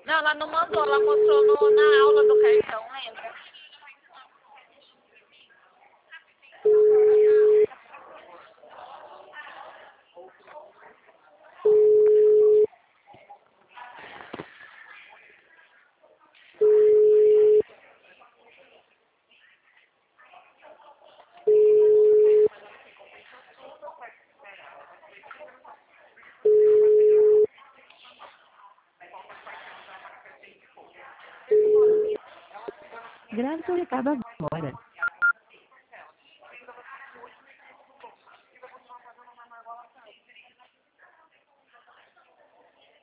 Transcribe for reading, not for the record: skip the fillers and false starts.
Não, ela não mandou, ela mostrou na aula do cartão, lembra? Grave seu recado agora.